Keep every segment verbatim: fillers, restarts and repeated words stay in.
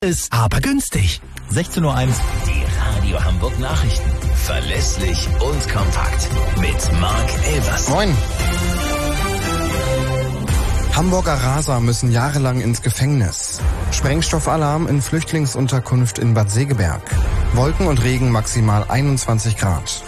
Ist aber günstig. sechzehn Uhr eins. Die Radio Hamburg Nachrichten. Verlässlich und kompakt. Mit Marc Elvers. Moin. Hamburger Raser müssen jahrelang ins Gefängnis. Sprengstoffalarm in Flüchtlingsunterkunft in Bad Segeberg. Wolken und Regen maximal einundzwanzig Grad.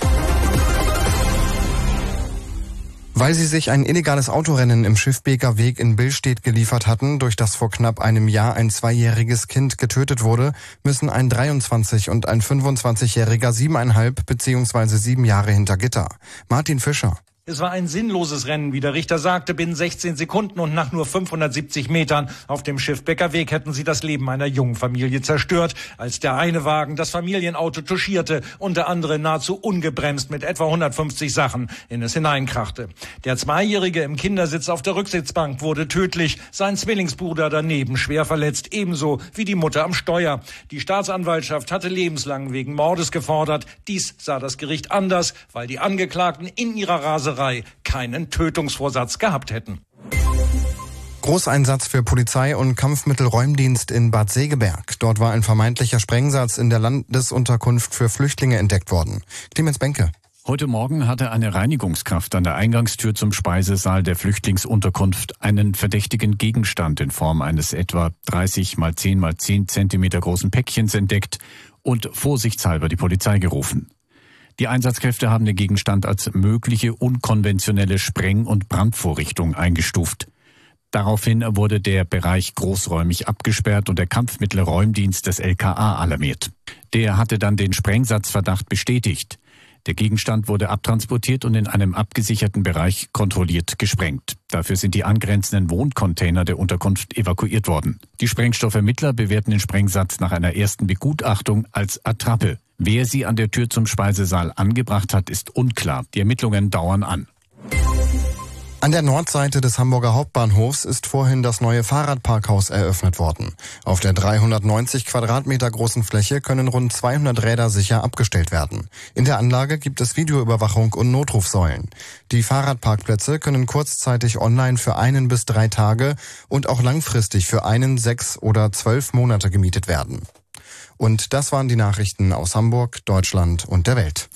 Weil sie sich ein illegales Autorennen im Schiffbeker Weg in Billstedt geliefert hatten, durch das vor knapp einem Jahr ein zweijähriges Kind getötet wurde, müssen ein dreiundzwanzig- und ein fünfundzwanzigjähriger siebeneinhalb bzw. sieben Jahre hinter Gitter. Martin Fischer. Es war ein sinnloses Rennen, wie der Richter sagte. Binnen sechzehn Sekunden und nach nur fünfhundertsiebzig Metern auf dem Schiffbeker Weg hätten sie das Leben einer jungen Familie zerstört, als der eine Wagen das Familienauto touchierte und der andere nahezu ungebremst mit etwa hundertfünfzig Sachen in es hineinkrachte. Der Zweijährige im Kindersitz auf der Rücksitzbank wurde tödlich, sein Zwillingsbruder daneben schwer verletzt, ebenso wie die Mutter am Steuer. Die Staatsanwaltschaft hatte lebenslang wegen Mordes gefordert. Dies sah das Gericht anders, weil die Angeklagten in ihrer Raserei keinen Tötungsvorsatz gehabt hätten. Großeinsatz für Polizei und Kampfmittelräumdienst in Bad Segeberg. Dort war ein vermeintlicher Sprengsatz in der Landesunterkunft für Flüchtlinge entdeckt worden. Clemens Benke. Heute Morgen hatte eine Reinigungskraft an der Eingangstür zum Speisesaal der Flüchtlingsunterkunft einen verdächtigen Gegenstand in Form eines etwa dreißig mal zehn mal zehn Zentimeter großen Päckchens entdeckt und vorsichtshalber die Polizei gerufen. Die Einsatzkräfte haben den Gegenstand als mögliche unkonventionelle Spreng- und Brandvorrichtung eingestuft. Daraufhin wurde der Bereich großräumig abgesperrt und der Kampfmittelräumdienst des L K A alarmiert. Der hatte dann den Sprengsatzverdacht bestätigt. Der Gegenstand wurde abtransportiert und in einem abgesicherten Bereich kontrolliert gesprengt. Dafür sind die angrenzenden Wohncontainer der Unterkunft evakuiert worden. Die Sprengstoffermittler bewerten den Sprengsatz nach einer ersten Begutachtung als Attrappe. Wer sie an der Tür zum Speisesaal angebracht hat, ist unklar. Die Ermittlungen dauern an. An der Nordseite des Hamburger Hauptbahnhofs ist vorhin das neue Fahrradparkhaus eröffnet worden. Auf der dreihundertneunzig Quadratmeter großen Fläche können rund zweihundert Räder sicher abgestellt werden. In der Anlage gibt es Videoüberwachung und Notrufsäulen. Die Fahrradparkplätze können kurzzeitig online für einen bis drei Tage und auch langfristig für einen, sechs oder zwölf Monate gemietet werden. Und das waren die Nachrichten aus Hamburg, Deutschland und der Welt.